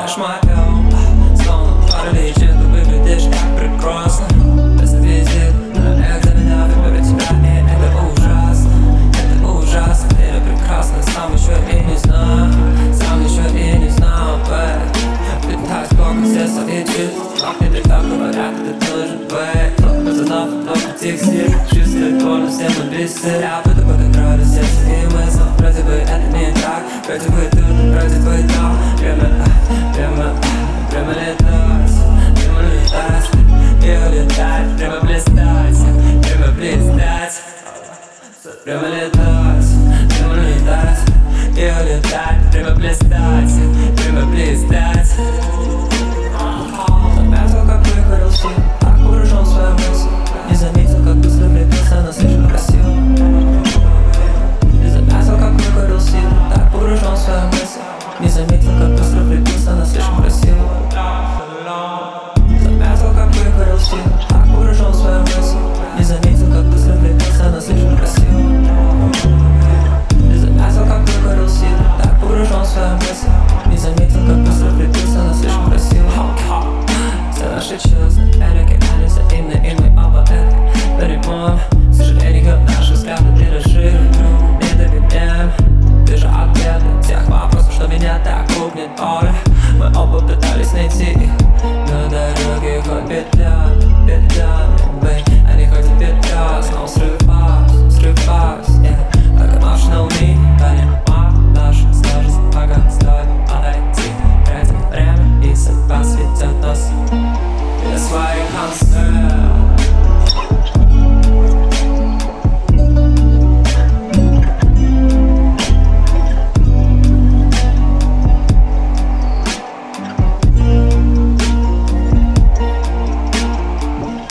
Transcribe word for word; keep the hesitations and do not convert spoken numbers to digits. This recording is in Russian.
знаешь моем. Словно паралич, ты выглядишь как прекрасно. Без визит, но экзамена выберу тебя, и это ужасно. Это ужасно, ты прекрасна, сам еще и не знаю. Сам еще и не знаю, бэй. Ты так сколько все свои чувства, как тебе так говорят, это должен быть. Пацанов, только текстиль, чувствует больно, все мы бесит. Я буду подыграть все свои мысли. Вроде бы это не так, вроде бы тут, вроде бы там. Время, время, время летать, время летать, время летать, время блистать, время блистать. Время летать, время летать, время летать, время блистать, время блистать. Заметил, как выгорел свет, так погружен в свою мысль. Не заметил, как быстро влюбился, но слишком красиво. Не заметил, как выгорел свет, так погружен в свою мысль. Не заметил, как быстро влюбился, но слишком